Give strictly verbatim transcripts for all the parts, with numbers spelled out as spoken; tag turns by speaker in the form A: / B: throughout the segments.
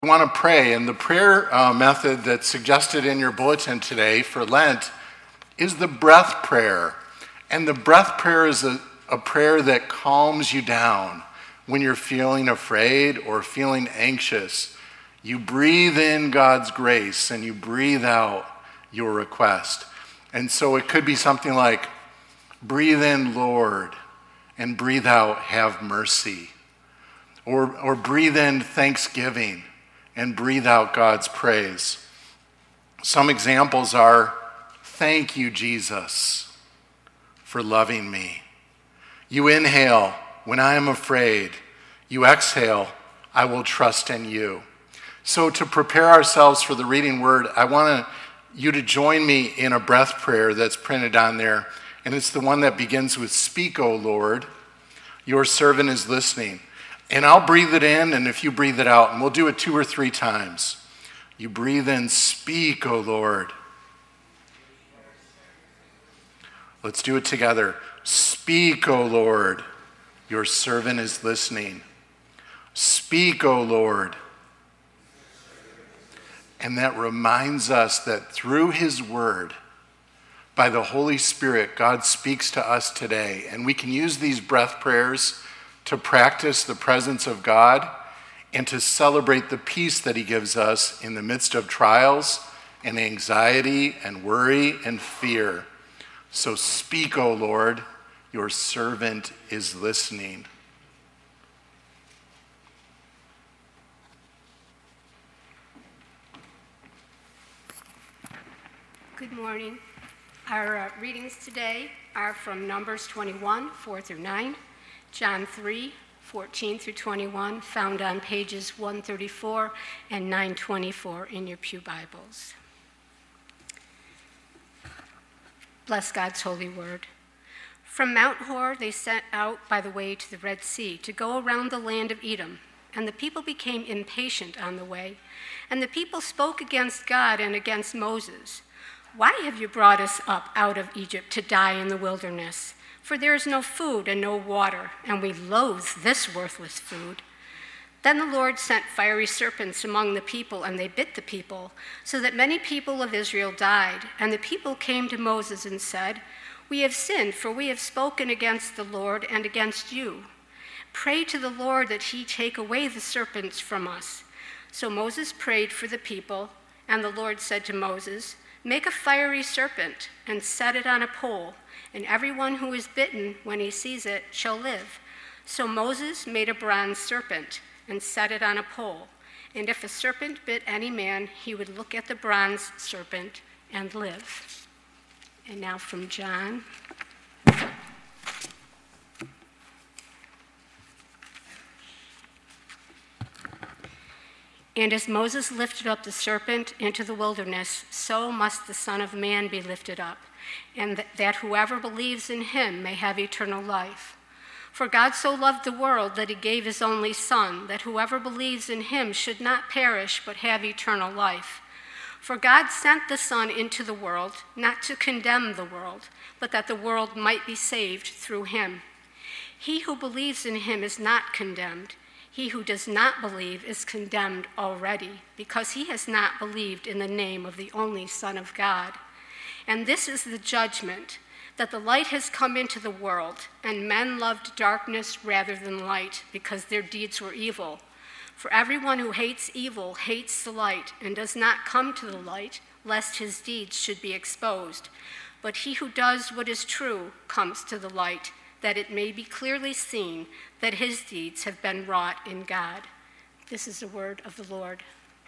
A: We want to pray, and the prayer uh, method that's suggested in your bulletin today for Lent is the breath prayer. And the breath prayer is a, a prayer that calms you down when you're feeling afraid or feeling anxious. You breathe in God's grace and you breathe out your request. And so it could be something like, breathe in, Lord, and breathe out, have mercy. Or, or breathe in thanksgiving and breathe out God's praise. Some examples are, thank you, Jesus, for loving me. You inhale, when I am afraid. You exhale, I will trust in you. So to prepare ourselves for the reading word, I want you to join me in a breath prayer that's printed on there. And it's the one that begins with, speak, O Lord, your servant is listening. And I'll breathe it in, and if you breathe it out, and we'll do it two or three times. You breathe in, speak, O Lord. Let's do it together. Speak, O Lord, your servant is listening. Speak, O Lord. And that reminds us that through his word, by the Holy Spirit, God speaks to us today. And we can use these breath prayers to practice the presence of God and to celebrate the peace that he gives us in the midst of trials and anxiety and worry and fear. So speak, O Lord, your servant is listening.
B: Good morning. Our uh, readings today are from Numbers twenty-one, four through nine, John three, fourteen through twenty-one, found on pages one thirty-four and nine twenty-four in your pew Bibles. Bless God's holy word. From Mount Hor they set out by the way to the Red Sea to go around the land of Edom, and the people became impatient on the way, and the people spoke against God and against Moses. Why have you brought us up out of Egypt to die in the wilderness? For there is no food and no water, and we loathe this worthless food. Then the Lord sent fiery serpents among the people, and they bit the people, so that many people of Israel died. And the people came to Moses and said, we have sinned, for we have spoken against the Lord and against you. Pray to the Lord that he take away the serpents from us. So Moses prayed for the people, and the Lord said to Moses, make a fiery serpent and set it on a pole, and everyone who is bitten when he sees it shall live. So Moses made a bronze serpent and set it on a pole. And if a serpent bit any man, he would look at the bronze serpent and live. And now from John. And as Moses lifted up the serpent into the wilderness, so must the Son of Man be lifted up, and that whoever believes in him may have eternal life. For God so loved the world that he gave his only Son, that whoever believes in him should not perish but have eternal life. For God sent the Son into the world, not to condemn the world, but that the world might be saved through him. He who believes in him is not condemned. He who does not believe is condemned already, because he has not believed in the name of the only Son of God. And this is the judgment, that the light has come into the world, and men loved darkness rather than light, because their deeds were evil. For everyone who hates evil hates the light, and does not come to the light, lest his deeds should be exposed. But he who does what is true comes to the light, that it may be clearly seen that his deeds have been wrought in God. This is the word of the Lord.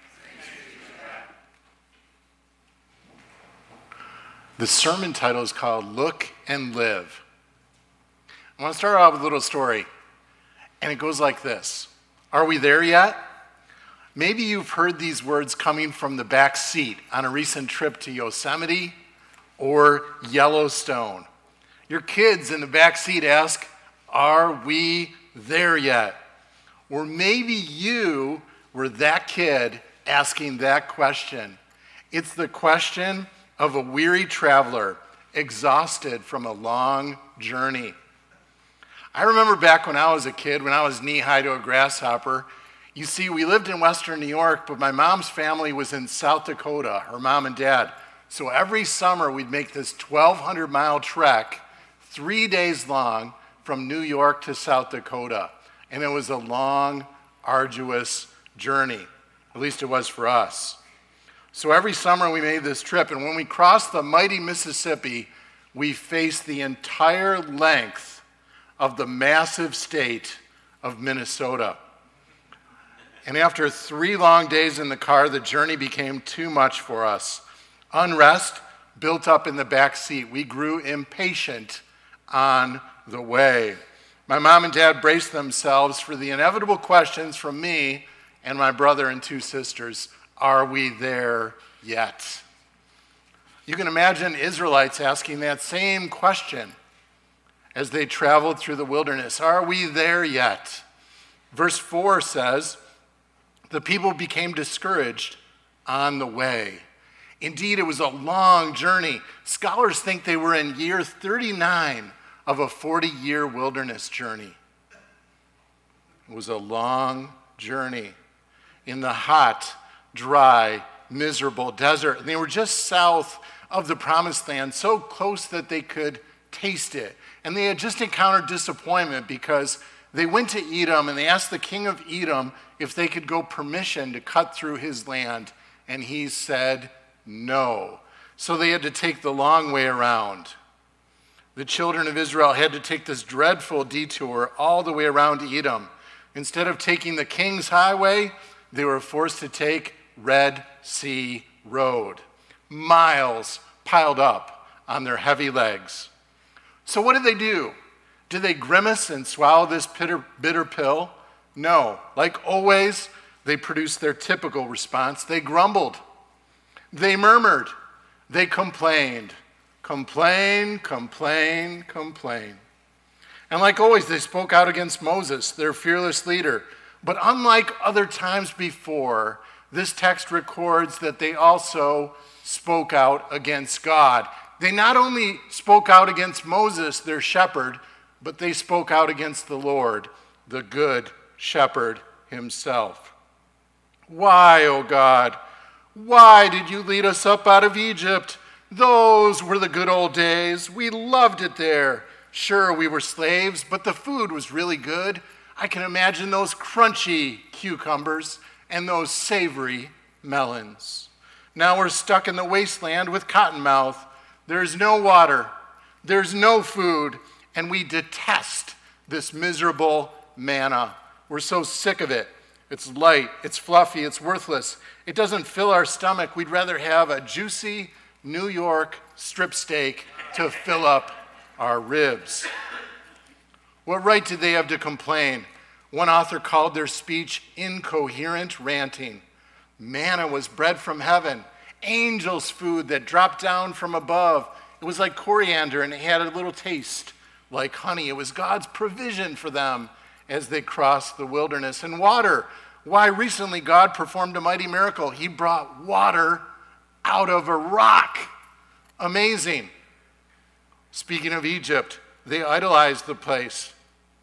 A: The sermon title is called Look and Live. I want to start off with a little story, and it goes like this. Are we there yet? Maybe you've heard these words coming from the back seat on a recent trip to Yosemite or Yellowstone. Your kids in the back seat ask, are we there yet? Or maybe you were that kid asking that question. It's the question of a weary traveler, exhausted from a long journey. I remember back when I was a kid, when I was knee-high to a grasshopper, You see, we lived in Western New York, but my mom's family was in South Dakota, her mom and dad. So every summer we'd make this twelve hundred mile trek, three days long, from New York to South Dakota. And it was a long, arduous journey. At least it was for us. So every summer we made this trip, and when we crossed the mighty Mississippi, we faced the entire length of the massive state of Minnesota. And after three long days in the car, the journey became too much for us. Unrest built up in the back seat. We grew impatient on the way. My mom and dad braced themselves for the inevitable questions from me and my brother and two sisters. Are we there yet? You can imagine Israelites asking that same question as they traveled through the wilderness. Are we there yet? Verse four says, the people became discouraged on the way. Indeed, it was a long journey. Scholars think they were in year thirty-nine of a forty-year wilderness journey. It was a long journey in the hot, dry, miserable desert. And they were just south of the promised land, so close that they could taste it. And they had just encountered disappointment because they went to Edom and they asked the king of Edom if they could go permission to cut through his land. And he said no. So they had to take the long way around. The children of Israel had to take this dreadful detour all the way around Edom. Instead of taking the King's Highway, they were forced to take Red Sea Road. Miles piled up on their heavy legs. So what did they do? Did they grimace and swallow this bitter, bitter pill? No. Like always, they produced their typical response. They grumbled. They murmured. They complained. Complain, complain, complain. And like always, they spoke out against Moses, their fearless leader. But unlike other times before, this text records that they also spoke out against God. They not only spoke out against Moses, their shepherd, but they spoke out against the Lord, the good shepherd himself. Why, O God, why did you lead us up out of Egypt? Those were the good old days. We loved it there. Sure, we were slaves, but the food was really good. I can imagine those crunchy cucumbers and those savory melons. Now we're stuck in the wasteland with Cottonmouth. There's no water. There's no food. And we detest this miserable manna. We're so sick of it. It's light. It's fluffy. It's worthless. It doesn't fill our stomach. We'd rather have a juicy New York strip steak to fill up our ribs. What right did they have to complain? One author called their speech incoherent ranting. Manna was bread from heaven, angels' food that dropped down from above. It was like coriander and it had a little taste like honey. It was God's provision for them as they crossed the wilderness. And water. Why, recently God performed a mighty miracle. He brought water out of a rock. Amazing. Speaking of Egypt, they idolized the place.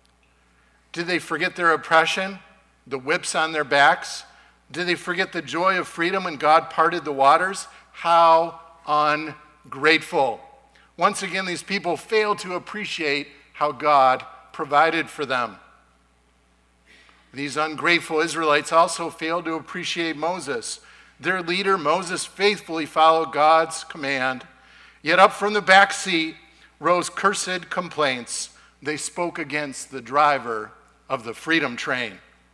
A: Did they forget their oppression, the whips on their backs? Did they forget the joy of freedom when God parted the waters? How ungrateful. Once again, these people failed to appreciate how God provided for them. These ungrateful Israelites also failed to appreciate Moses. Their leader, Moses, faithfully followed God's command. Yet up from the back seat rose cursed complaints. They spoke against the driver of the freedom train.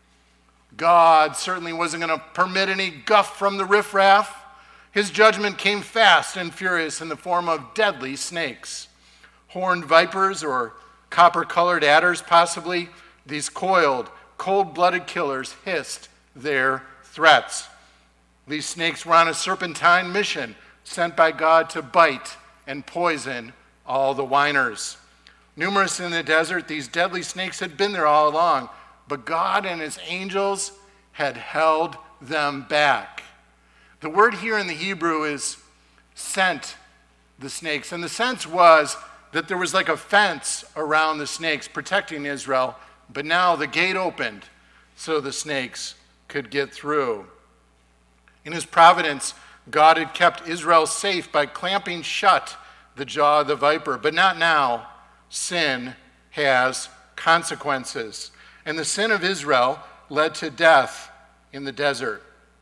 A: God certainly wasn't going to permit any guff from the riffraff. His judgment came fast and furious in the form of deadly snakes. Horned vipers or copper-colored adders, possibly, these coiled, cold-blooded killers hissed their threats. These snakes were on a serpentine mission sent by God to bite and poison all the whiners. Numerous in the desert, these deadly snakes had been there all along, but God and his angels had held them back. The word here in the Hebrew is sent the snakes, and the sense was that there was like a fence around the snakes protecting Israel, but now the gate opened so the snakes could get through. In his providence, God had kept Israel safe by clamping shut the jaw of the viper. But not now. Sin has consequences. And the sin of Israel led to death in the desert.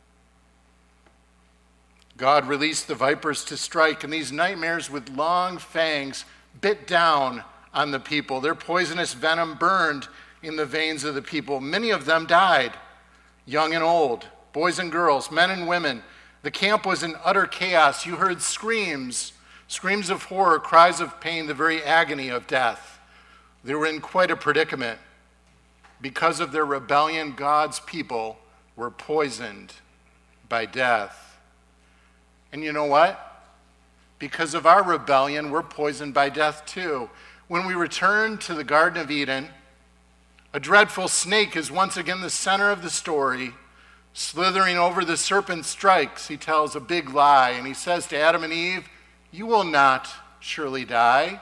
A: God released the vipers to strike, and these nightmares with long fangs bit down on the people. Their poisonous venom burned in the veins of the people. Many of them died, young and old, boys and girls, men and women. The camp was in utter chaos. You heard screams, screams of horror, cries of pain, the very agony of death. They were in quite a predicament. Because of their rebellion, God's people were poisoned by death. And you know what? Because of our rebellion, we're poisoned by death too. When we return to the Garden of Eden, a dreadful snake is once again the center of the story. Slithering over, the serpent strikes. He tells a big lie, and he says to Adam and Eve, "You will not surely die."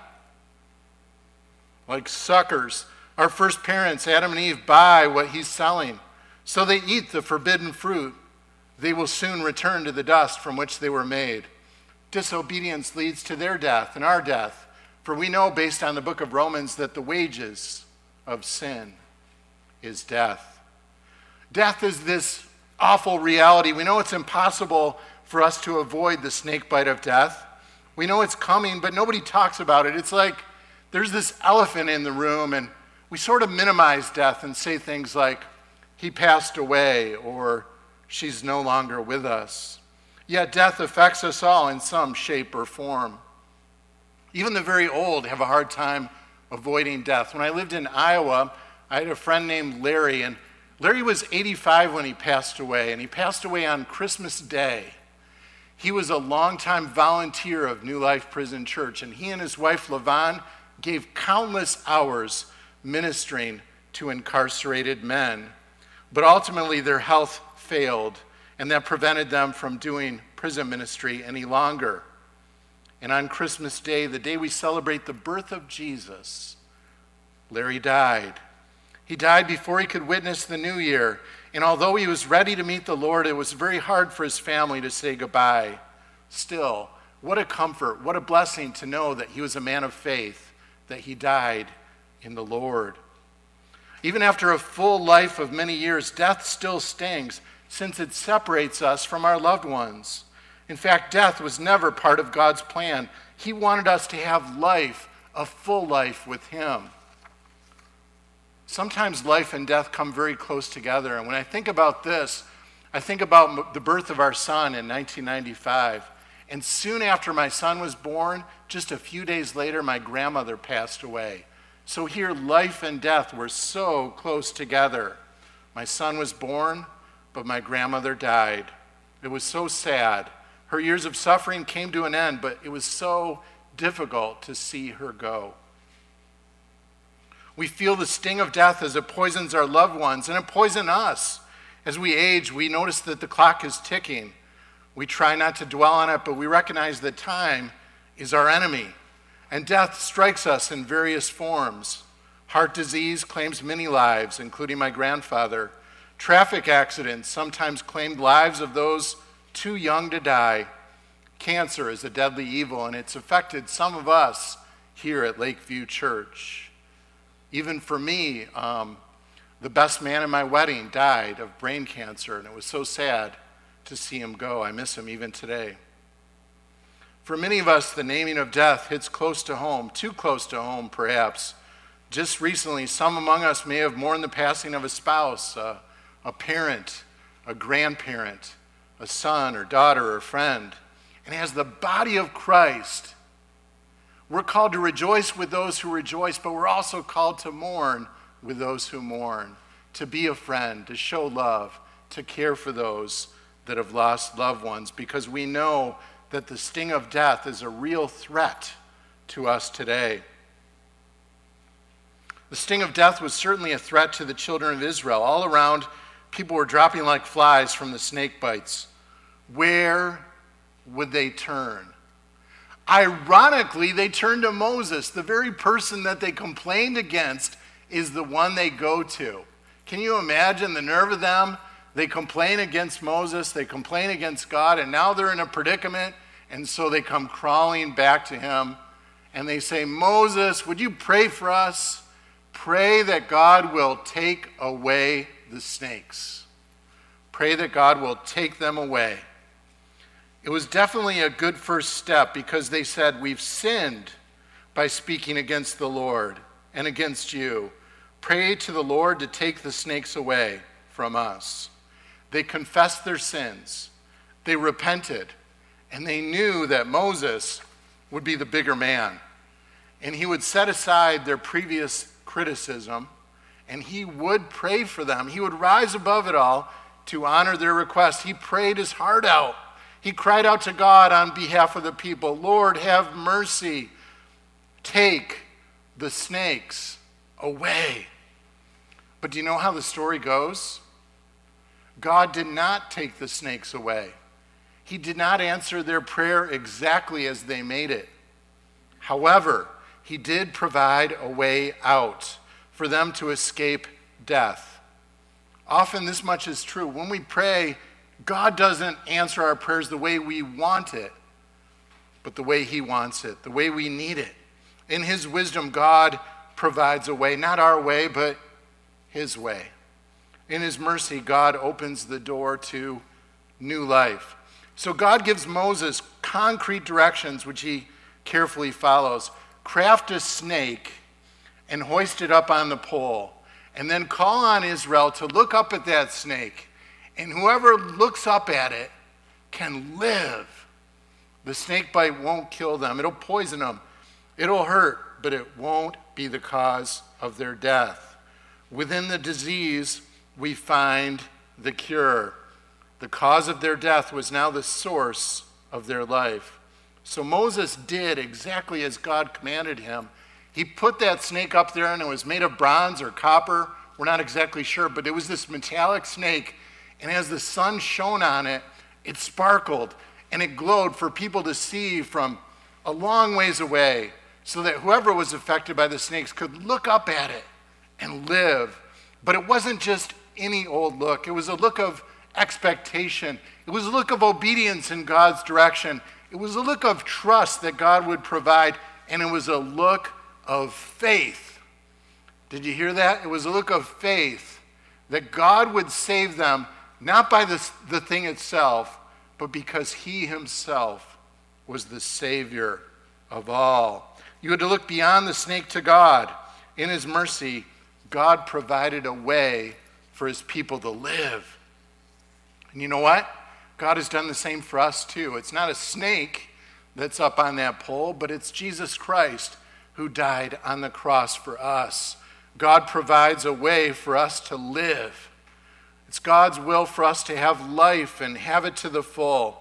A: Like suckers, our first parents, Adam and Eve, buy what he's selling. So they eat the forbidden fruit. They will soon return to the dust from which they were made. Disobedience leads to their death and our death. For we know, based on the book of Romans, that the wages of sin is death. Death is this awful reality. We know it's impossible for us to avoid the snake bite of death. We know it's coming, but nobody talks about it. It's like there's this elephant in the room, and we sort of minimize death and say things like, "He passed away," or "She's no longer with us." Yet death affects us all in some shape or form. Even the very old have a hard time avoiding death. When I lived in Iowa, I had a friend named Larry, and Larry was eighty-five when he passed away, and he passed away on Christmas Day. He was a longtime volunteer of New Life Prison Church, and he and his wife, LaVon, gave countless hours ministering to incarcerated men. But ultimately, their health failed, and that prevented them from doing prison ministry any longer. And on Christmas Day, the day we celebrate the birth of Jesus, Larry died. He died before he could witness the new year. And although he was ready to meet the Lord, it was very hard for his family to say goodbye. Still, what a comfort, what a blessing to know that he was a man of faith, that he died in the Lord. Even after a full life of many years, death still stings, since it separates us from our loved ones. In fact, death was never part of God's plan. He wanted us to have life, a full life with him. Sometimes life and death come very close together, and when I think about this, I think about the birth of our son in nineteen ninety-five. And soon after my son was born, just a few days later, my grandmother passed away. So here, life and death were so close together. My son was born, but my grandmother died. It was so sad. Her years of suffering came to an end, but it was so difficult to see her go. We feel the sting of death as it poisons our loved ones, and it poisons us. As we age, we notice that the clock is ticking. We try not to dwell on it, but we recognize that time is our enemy, and death strikes us in various forms. Heart disease claims many lives, including my grandfather. Traffic accidents sometimes claimed lives of those too young to die. Cancer is a deadly evil, and it's affected some of us here at Lakeview Church. Even for me, um, the best man in my wedding died of brain cancer, and it was so sad to see him go. I miss him even today. For many of us, the naming of death hits close to home, too close to home perhaps. Just recently, some among us may have mourned the passing of a spouse, a, a parent, a grandparent, a son or daughter or friend. And as the body of Christ, we're called to rejoice with those who rejoice, but we're also called to mourn with those who mourn, to be a friend, to show love, to care for those that have lost loved ones, because we know that the sting of death is a real threat to us today. The sting of death was certainly a threat to the children of Israel. All around, people were dropping like flies from the snake bites. Where would they turn? Ironically, they turned to Moses. The very person that they complained against is the one they go to. Can you imagine the nerve of them They complain against Moses, they complain against God, and now they're in a predicament, and so they come crawling back to him, and they say, Moses, would you pray for us? Pray that God will take away the snakes. Pray that God will take them away. It was definitely a good first step because they said, we've sinned by speaking against the Lord and against you. Pray to the Lord to take the snakes away from us. They confessed their sins. They repented. And they knew that Moses would be the bigger man. And he would set aside their previous criticism, and he would pray for them. He would rise above it all to honor their request. He prayed his heart out. He cried out to God on behalf of the people, Lord, have mercy. Take the snakes away. But do you know how the story goes? God did not take the snakes away. He did not answer their prayer exactly as they made it. However, he did provide a way out for them to escape death. Often this much is true. When we pray, God doesn't answer our prayers the way we want it, but the way he wants it, the way we need it. In his wisdom, God provides a way, not our way, but his way. In his mercy, God opens the door to new life. So God gives Moses concrete directions, which he carefully follows. Craft a snake and hoist it up on the pole, and then call on Israel to look up at that snake, and whoever looks up at it can live. The snake bite won't kill them. It'll poison them. It'll hurt, but it won't be the cause of their death. Within the disease, we find the cure. The cause of their death was now the source of their life. So Moses did exactly as God commanded him. He put that snake up there, and it was made of bronze or copper. We're not exactly sure, but it was this metallic snake. And as the sun shone on it, it sparkled and it glowed for people to see from a long ways away, so that whoever was affected by the snakes could look up at it and live. But it wasn't just any old look. It was a look of expectation. It was a look of obedience in God's direction. It was a look of trust that God would provide, and it was a look of faith. Did you hear that? It was a look of faith that God would save them, not by the, the thing itself, but because he himself was the Savior of all. You had to look beyond the snake to God. In his mercy, God provided a way for his people to live. And you know what? God has done the same for us too. It's not a snake that's up on that pole, but it's Jesus Christ who died on the cross for us. God provides a way for us to live. It's God's will for us to have life and have it to the full.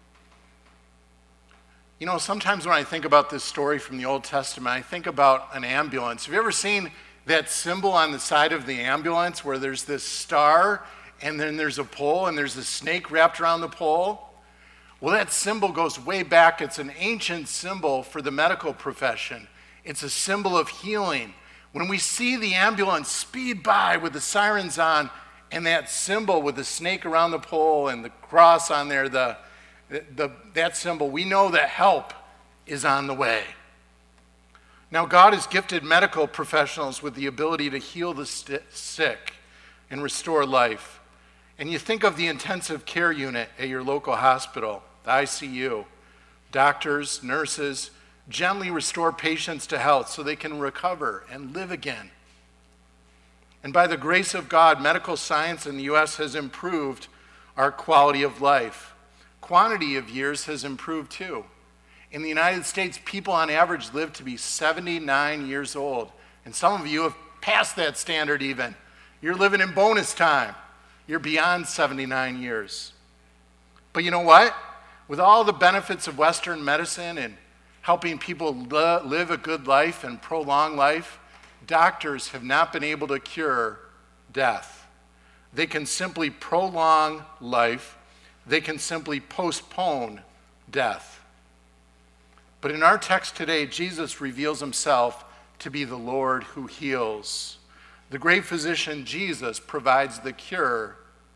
A: You know, sometimes when I think about this story from the Old Testament, I think about an ambulance. Have you ever seen that symbol on the side of the ambulance where there's this star and then there's a pole and there's a snake wrapped around the pole? Well, that symbol goes way back. It's an ancient symbol for the medical profession. It's a symbol of healing. When we see the ambulance speed by with the sirens on and that symbol with the snake around the pole and the cross on there, the, the, the that symbol, we know that help is on the way. Now, God has gifted medical professionals with the ability to heal the st- sick and restore life. And you think of the intensive care unit at your local hospital, the I C U. Doctors, nurses gently restore patients to health so they can recover and live again. And by the grace of God, medical science in the U S has improved our quality of life. Quantity of years has improved too. In the United States, people on average live to be seventy-nine years old. And some of you have passed that standard even. You're living in bonus time. You're beyond seventy-nine years. But you know what? With all the benefits of Western medicine and helping people li- live a good life and prolong life, doctors have not been able to cure death. They can simply prolong life. They can simply postpone death. But in our text today, Jesus reveals himself to be the Lord who heals. The great physician, Jesus, provides the cure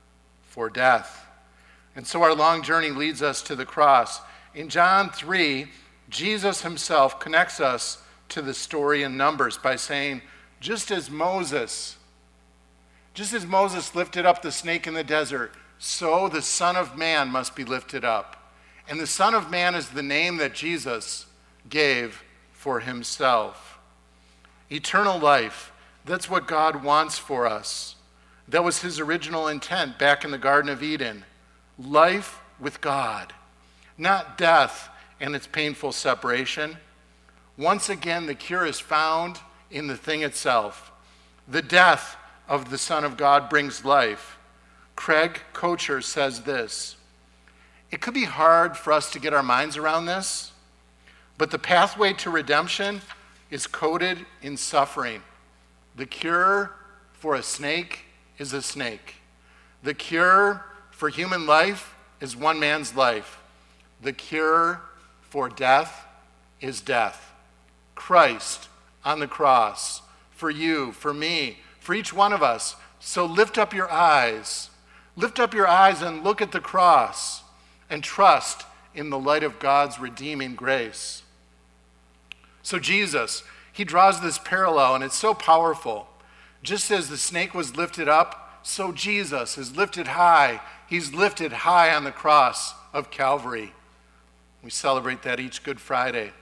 A: for death. And so our long journey leads us to the cross. In John three, Jesus himself connects us to the story in Numbers by saying, just as Moses, just as Moses lifted up the snake in the desert, so the Son of Man must be lifted up. And the Son of Man is the name that Jesus gave for himself. Eternal life, that's what God wants for us. That was his original intent back in the Garden of Eden. Life with God, not death and its painful separation. Once again, the cure is found in the thing itself. The death of the Son of God brings life. Craig Kocher says this: it could be hard for us to get our minds around this, but the pathway to redemption is coded in suffering. The cure for a snake is a snake. The cure for human life is one man's life. The cure for death is death. Christ on the cross, for you, for me, for each one of us. So lift up your eyes. Lift up your eyes and look at the cross and trust in the light of God's redeeming grace. So Jesus, he draws this parallel, and it's so powerful. Just as the snake was lifted up, so Jesus is lifted high. He's lifted high on the cross of Calvary. We celebrate that each Good Friday.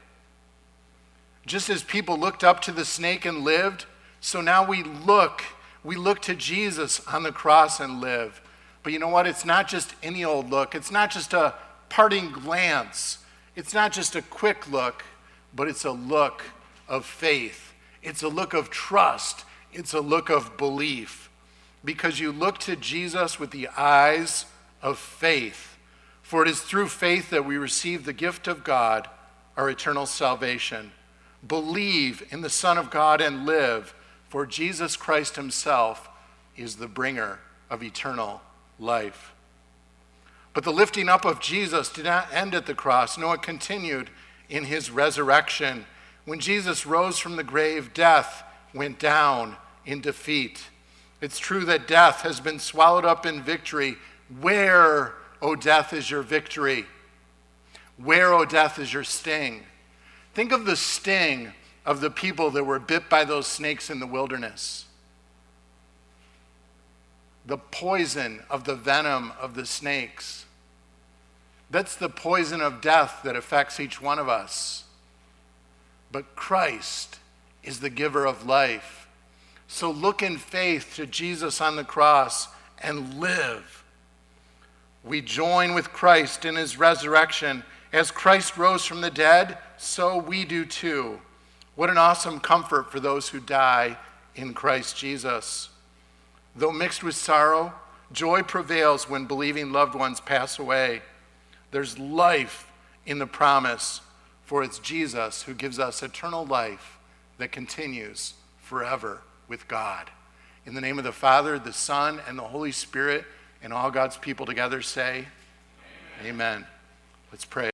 A: Just as people looked up to the snake and lived, so now we look, we look to Jesus on the cross and live. But you know what? It's not just any old look. It's not just a parting glance. It's not just a quick look, but it's a look of faith. It's a look of trust. It's a look of belief. Because you look to Jesus with the eyes of faith. For it is through faith that we receive the gift of God, our eternal salvation. Believe in the Son of God and live, for Jesus Christ himself is the bringer of eternal life. But the lifting up of Jesus did not end at the cross. No, it continued in his resurrection. When Jesus rose from the grave, death went down in defeat. It's true that death has been swallowed up in victory. Where, O death, is your victory? Where, O death, is your sting? Think of the sting of the people that were bit by those snakes in the wilderness. The poison of the venom of the snakes. That's the poison of death that affects each one of us. But Christ is the giver of life. So look in faith to Jesus on the cross and live. We join with Christ in his resurrection. As Christ rose from the dead, so we do too. What an awesome comfort for those who die in Christ Jesus. Though mixed with sorrow, joy prevails when believing loved ones pass away. There's life in the promise, for it's Jesus who gives us eternal life that continues forever with God. In the name of the Father, the Son, and the Holy Spirit, and all God's people together say, Amen. Amen. Let's pray.